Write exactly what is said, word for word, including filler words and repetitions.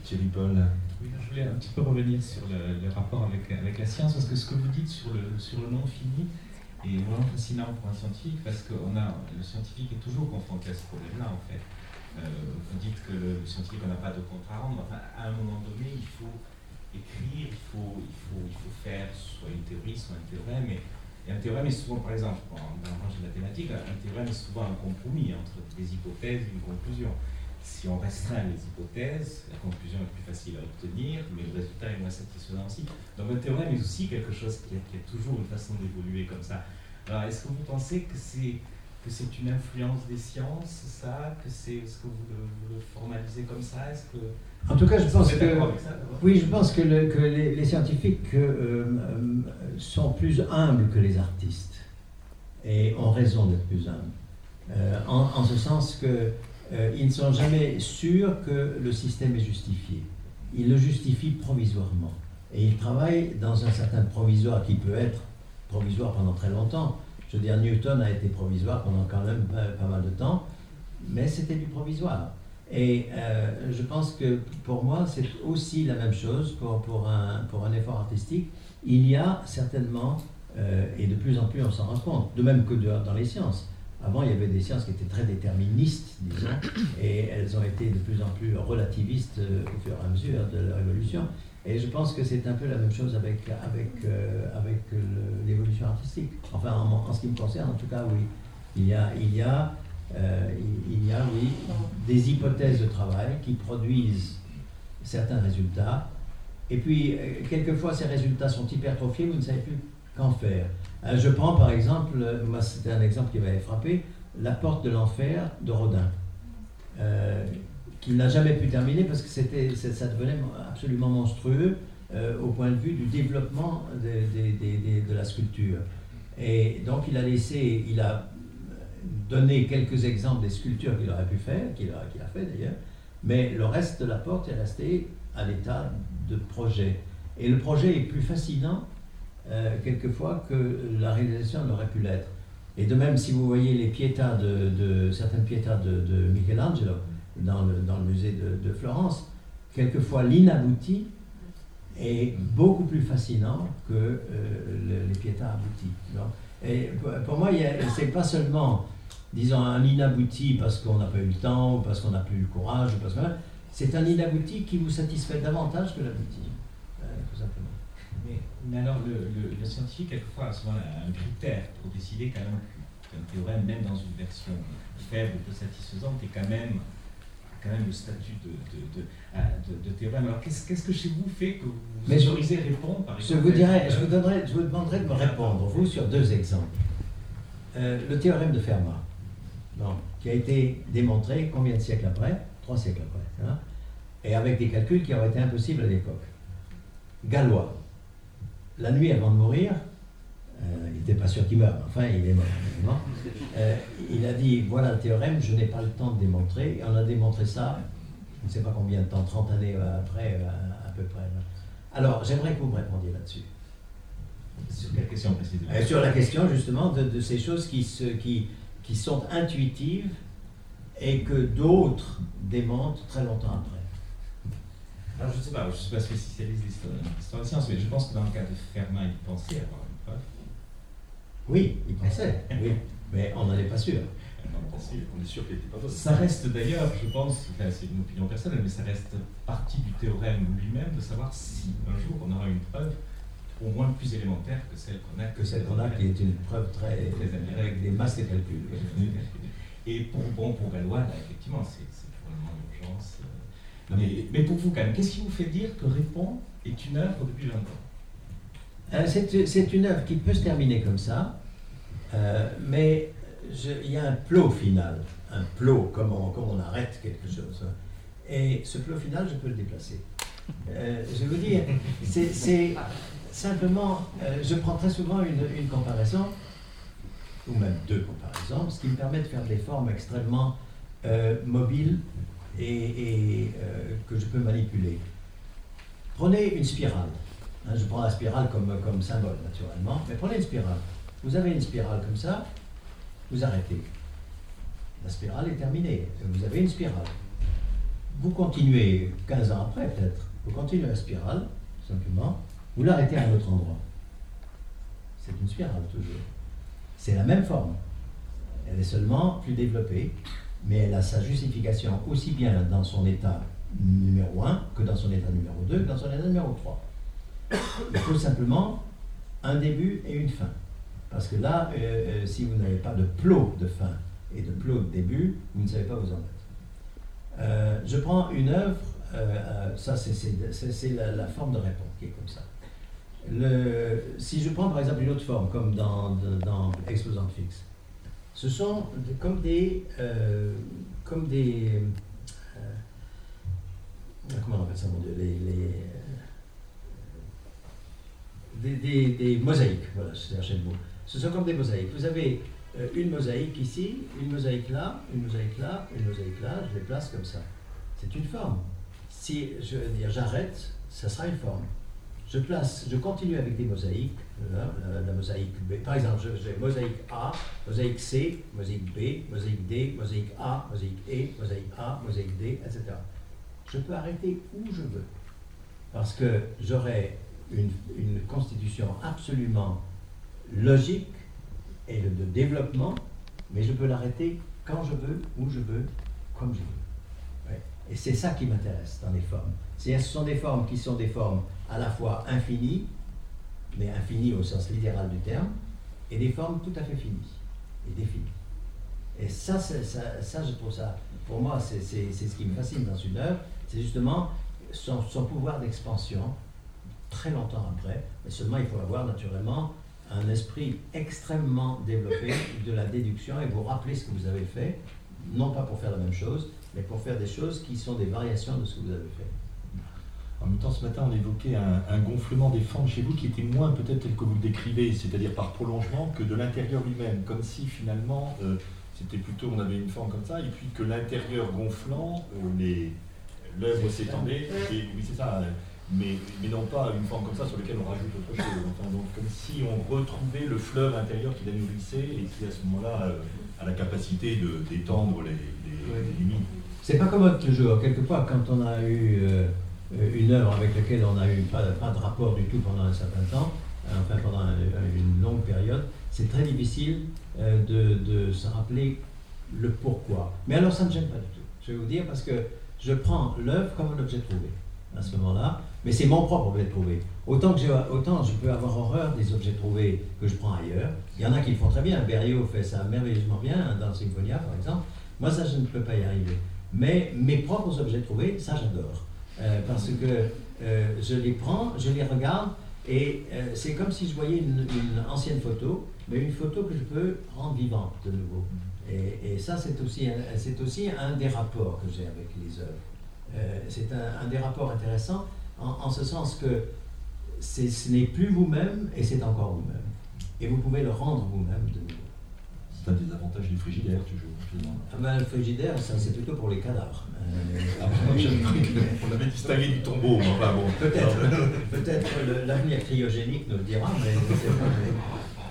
Thierry Paul. Oui, je voulais un petit peu revenir sur le, le rapport avec, avec la science, parce que ce que vous dites sur le, sur le non fini est vraiment fascinant pour un scientifique, parce que on a, le scientifique est toujours confronté à ce problème-là, en fait. Euh, vous dites que le, le scientifique, on n'a pas de compte à rendre. Enfin, à un moment donné, il faut écrire, il faut, il faut, il faut faire soit une théorie, soit un théorème. Et, et un théorème est souvent, par exemple, dans le range de mathématiques, un théorème est souvent un compromis entre des hypothèses et une conclusion. Si on restreint les hypothèses, la conclusion est plus facile à obtenir, mais le résultat est moins satisfaisant aussi. Donc un théorème est aussi quelque chose qui a, qui a toujours une façon d'évoluer comme ça. Alors est-ce que vous pensez que c'est que c'est une influence des sciences, ça, que c'est, est-ce que vous le, vous le formalisez comme ça, est-ce que en tout cas, je pense que ça, oui, je pense que, le, que les, les scientifiques euh, euh, sont plus humbles que les artistes et ont raison d'être plus humbles, euh, en, en ce sens que euh, ils ne sont jamais sûrs que le système est justifié. Ils le justifient provisoirement et ils travaillent dans un certain provisoire qui peut être provisoire pendant très longtemps. Je veux dire, Newton a été provisoire pendant quand même pas, pas mal de temps, mais c'était du provisoire. Et euh, je pense que pour moi, c'est aussi la même chose pour, pour, un, pour un effort artistique. Il y a certainement, euh, et de plus en plus on s'en rend compte, de même que de, dans les sciences. Avant, il y avait des sciences qui étaient très déterministes, disons, et elles ont été de plus en plus relativistes euh, au fur et à mesure de leur évolution. Et je pense que c'est un peu la même chose avec, avec, euh, avec le, l'évolution artistique. Enfin, en, en ce qui me concerne, en tout cas, oui. Il y a... Il y a Euh, il, il y a, oui, des hypothèses de travail qui produisent certains résultats. Et puis, euh, quelquefois, ces résultats sont hypertrophiés, vous ne savez plus qu'en faire. Euh, je prends par exemple, moi c'était un exemple qui m'avait frappé, La Porte de l'Enfer de Rodin, euh, qu'il n'a jamais pu terminer parce que c'était, ça devenait absolument monstrueux euh, au point de vue du développement de, de, de, de, de la sculpture. Et donc, il a laissé, il a donner quelques exemples des sculptures qu'il aurait pu faire, qu'il a, qu'il a fait d'ailleurs, mais le reste de la porte est resté à l'état de projet. Et le projet est plus fascinant euh, quelquefois que la réalisation n'aurait pu l'être. Et de même, si vous voyez les pietà de, de certaines pietà de, de Michelangelo dans le, dans le musée de, de Florence, quelquefois l'inabouti est beaucoup plus fascinant que euh, le, les pietà aboutis. Non? Et pour moi, c'est pas seulement, disons, un inabouti parce qu'on n'a pas eu le temps, ou parce qu'on n'a plus le courage, ou parce que c'est un inabouti qui vous satisfait davantage que l'abouti, euh, tout simplement. Mais, mais alors, le, le, le scientifique, quelquefois, a souvent un critère pour décider quand même qu'un théorème, même dans une version faible, peu satisfaisante, est quand même, quand même le statut de, de, de, de, de théorème. Alors, qu'est-ce, qu'est-ce que chez vous fait que vous vous autorisez à répondre, par exemple? Je vous dirais, je vous donnerai, je vous demanderai de me répondre, vous, sur deux exemples. Euh, le théorème de Fermat, bon, qui a été démontré combien de siècles après? Trois siècles après, hein, et avec des calculs qui auraient été impossibles à l'époque. Galois, la nuit avant de mourir, euh, il n'était pas sûr qu'il meure, enfin il est mort. mort. Euh, il a dit, voilà le théorème, je n'ai pas le temps de démontrer, et on a démontré ça, je ne sais pas combien de temps, trente années après, à, à peu près. Alors, j'aimerais que vous me répondiez là-dessus. Sur quelle question précisément? euh, Sur la question justement de, de ces choses qui, se, qui, qui sont intuitives et que d'autres démontrent très longtemps après. Alors je ne sais pas, je ne suis pas spécialiste d'histoire des sciences, mais je pense que dans le cas de Fermat, il pensait avoir une preuve. Oui, il pensait, oui, mais on n'en est pas sûr. On est sûr qu'il n'était pas possible. Ça reste d'ailleurs, je pense, enfin, c'est une opinion personnelle, mais ça reste partie du théorème lui-même de savoir si un jour on aura une preuve au moins plus élémentaire que celle qu'on a. Que celle qu'on a, qui est une preuve très, très avec des masses de calculs. Et pour, bon, pour Galois, là, effectivement, c'est, c'est probablement l'urgence. Mais, mais pour vous, quand même, qu'est-ce qui vous fait dire que Répond est une œuvre depuis vingt ans? euh, c'est, c'est une œuvre qui peut se terminer comme ça, euh, mais je, il y a un plot final, un plot, comme on, comme on arrête quelque chose. Et ce plot final, je peux le déplacer. Euh, je veux dire, c'est, c'est simplement, euh, je prends très souvent une, une comparaison, ou même deux comparaisons, ce qui me permet de faire des formes extrêmement euh, mobiles et, et euh, que je peux manipuler. Prenez une spirale. Hein, je prends la spirale comme, comme symbole, naturellement, mais prenez une spirale. Vous avez une spirale comme ça, vous arrêtez. La spirale est terminée. Vous avez une spirale. vous continuez quinze ans après peut-être, vous continuez la spirale, tout simplement, vous l'arrêtez à un autre endroit. C'est une spirale toujours. C'est la même forme. Elle est seulement plus développée, mais elle a sa justification aussi bien dans son état numéro un que dans son état numéro deux, que dans son état numéro trois. Il faut simplement un début et une fin. Parce que là, euh, si vous n'avez pas de plot de fin et de plot de début, vous ne savez pas vous en mettre. Euh, je prends une œuvre, euh, ça c'est, c'est, c'est, c'est la, la forme de réponse qui est comme ça. Le, si je prends par exemple une autre forme, comme dans, dans Exposante fixe, ce sont comme des, euh, comme des, euh, comment on appelle ça, mon Dieu, les, les, des, des, des mosaïques, voilà, je cherchais le mot. Ce sont comme des mosaïques. Vous avez euh, une mosaïque ici, une mosaïque là, une mosaïque là, une mosaïque là, je les place comme ça. C'est une forme. Si je veux dire j'arrête, ça sera une forme. Je place, je continue avec des mosaïques, là, la, la mosaïque B. Par exemple, j'ai mosaïque A, mosaïque C, mosaïque B, mosaïque D, mosaïque A, mosaïque E, mosaïque A, mosaïque D, et cetera. Je peux arrêter où je veux, parce que j'aurai une, une constitution absolument logique et de développement, mais je peux l'arrêter quand je veux, où je veux, comme je veux. Ouais. Et c'est ça qui m'intéresse dans les formes. C'est, ce sont des formes qui sont des formes à la fois infinies, mais infinies au sens littéral du terme, et des formes tout à fait finies et définies. Et ça, c'est, ça, ça, je trouve ça, pour moi, c'est, c'est, c'est ce qui me fascine dans une œuvre, c'est justement son, son pouvoir d'expansion, très longtemps après, mais seulement il faut avoir naturellement un esprit extrêmement développé de la déduction et vous rappeler ce que vous avez fait, non pas pour faire la même chose, mais pour faire des choses qui sont des variations de ce que vous avez fait. En même temps, ce matin, on évoquait un, un gonflement des formes chez vous qui était moins peut-être tel que vous le décrivez, c'est-à-dire par prolongement, que de l'intérieur lui-même, comme si finalement, euh, c'était plutôt, on avait une forme comme ça, et puis que l'intérieur gonflant, euh, les, l'œuvre s'étendait, et oui c'est ça, euh, mais, mais non pas une forme comme ça sur laquelle on rajoute autre chose, enfin, donc comme si on retrouvait le fleuve intérieur qui la nourrissait et qui à ce moment-là euh, a la capacité de, d'étendre les, les, oui. les limites. C'est pas comme toujours, quelquefois quand on a eu euh, une œuvre avec laquelle on n'a eu pas, pas de rapport du tout pendant un certain temps, enfin pendant un, une longue période, c'est très difficile euh, de, de se rappeler le pourquoi. Mais alors ça ne gêne pas du tout, je vais vous dire, parce que je prends l'œuvre comme un objet trouvé à ce moment-là, mais c'est mon propre objet trouvé. Autant, que j'ai, autant je peux avoir horreur des objets trouvés que je prends ailleurs. Il y en a qui le font très bien, Berio fait ça merveilleusement bien dans Symphonia par exemple. Moi ça je ne peux pas y arriver. Mais mes propres objets trouvés, ça j'adore. Euh, parce que euh, je les prends, je les regarde, et euh, c'est comme si je voyais une, une ancienne photo, mais une photo que je peux rendre vivante de nouveau. Et, et ça, c'est aussi, un, c'est aussi un des rapports que j'ai avec les œuvres. Euh, c'est un, un des rapports intéressants, en, en ce sens que c'est, ce n'est plus vous-même, et c'est encore vous-même. Et vous pouvez le rendre vous-même de nouveau. C'est un des avantages du frigidaire, toujours. Ah ben, le frigidaire, ça, c'est plutôt pour les cadavres. Euh, ah, oui, on l'avait distingué du tombeau, enfin bon. Peut-être, peut-être le, l'avenir cryogénique nous le dira, mais c'est pas.